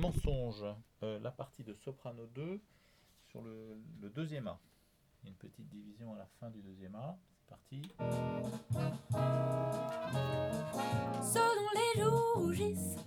mensonge, la partie de soprano 2 sur le deuxième A. Il y a une petite division à la fin du deuxième A. C'est parti. Selon les jours rougissent,